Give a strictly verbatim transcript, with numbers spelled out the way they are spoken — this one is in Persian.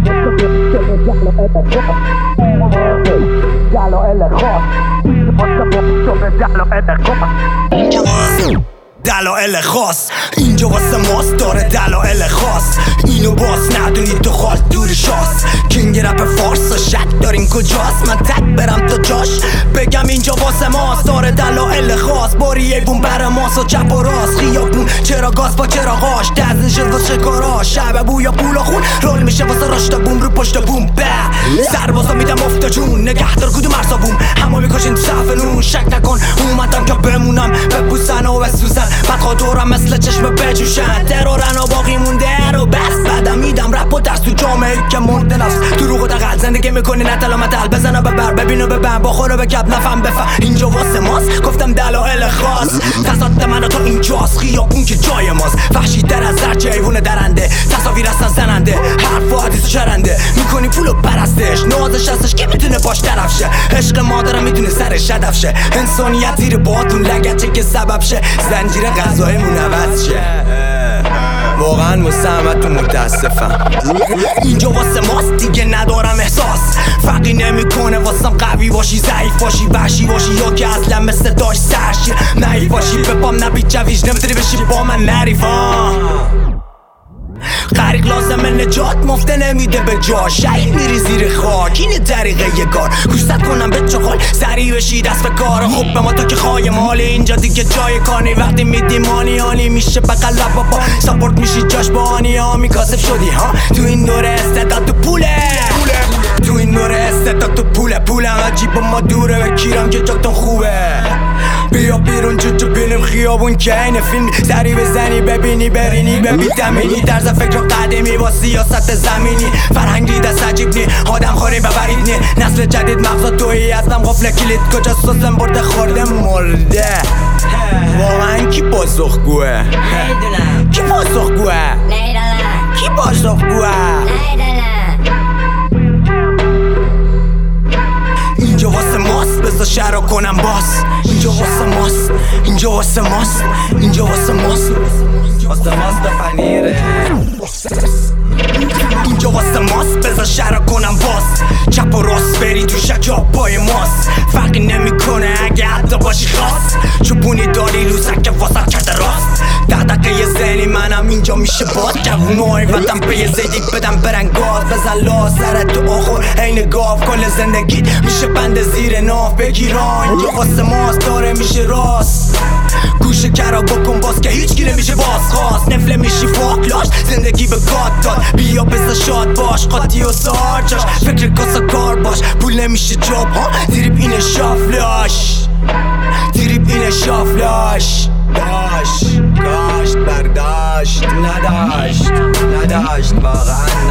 دلایل خاص اینجا واسه ماست داره دلایل خاص اینو باز ندونی تو خاص دور شاست کینگ رپ فارس و شک دارین کجاست من تک برم تا جاش بگم اینجا واسه ماست داره دلایل خاص باری ایوون بر ماست و چپ و راست خیابون چرا گاز با چراغاش دزن شد واسه کاراش شب بویا پول و خون رول میشه واسه راشتا بوم رو پشت بوم به سربازا میدم افتا جون نگهدار کدوم مرسا بوم همه میکشین تو صف نون شک نکن اومدم که بمونم ببوسن و بسوزن بعد دورم مثل چشم بجوشن ترورن و باقی مونده رو بس بعدم میدم رپ و درس تو جامعه که مرده نفس دروغ و دقل زندگی میکنی نتل و متل بزن و ببر ببین و ببن بخور و بکب نفهم بفهم اینجا واسه ماست گفتم دلایل خاص تصادت من و تو اینجاست خیابون که جای ماست وحشی در از زرچه ایوون درنده تصاویر هستن زننده حرف و حدیث و شرنده میکنی پول و پرستش نازش هستش که میتونه باش طرف شه عشق مادرم میتونه سرش هدف شه انسانیت زیر باتون لگته که سبب شه زنجیره غذایمون عوض شه واقعا مساهمتون متاسفم اینجا واسه ماست دیگه ندارم احساس فرقی نمیکنه واسم قوی باشی ضعیف باشی وحشی باشی یا که اصلا مثل داشت سرشی نحیف باشی بپام نبی جویش نمیتونی بشی با من نریفم غریق لازمه نجات مفته نمیده به جا شهید میری زیر خاک اینه طریقه یه کار گوشت کنم به چخال سریع بشی دست به کار خوب به ما تو که خواهی مالی اینجا دیگه جای کانی وقتی میدی مانی آنی میشه بقل لب با سپورت میشی جاش با آنی ها میکاسب شدی ها تو این دوره استعداد تو پوله تو این دوره استعداد تو پوله پوله عجیب ما دوره بکیرم که جاتون خوبه بیا بیرون جو بینیم خیابون که این فیلم سری بزنی ببینی برینی به ویتامینی طرز فکر قدیمی با سیاست زمینی فرهنگی دست عجیب نی آدم خوری ببرید نی نسل جدید مغزا تویی هستم قفل کلید کجا سوزن برده خورده مرده واقعا کی پاسخگوه نمیدونم کی پاسخگوه نمیدونم کی پاسخگوه نمیدونم اینجا واسه ماست بذار شهر کنم باز اینجا واسه ماست اینجا واسه ماست اینجا واسه ماست واسه ماست پنیره اینجا واسه ماست بذار شهر کنم باز چپ و راست بری تو شجا پای ماست فرقی نمیکنه اگه حتی باشی خاص چوبونی داری لوسک که واسه کرده راست دقدقه زنی منم اینجا میشه باز جوونای وطن به یه زیدی بدم برن گاز بزن لا سرت تو آخر عین گاو کل زندگیت میشه بند زیر ناف بگیران اینجا واسه ماست داره میشه راست گوشه کرا بکن باز که هیچکی نمیشه باز خواست نفله میشی فاکلاش زندگی به گاد داد بیا بزا شاد باش قاطی و سارچاش فکر کاسا کار باش پول نمیشه جاب ها تریپ اینه شافلاش تریپ اینه شافلاش داشت کاشت برداشت نداشت نداشت واقعا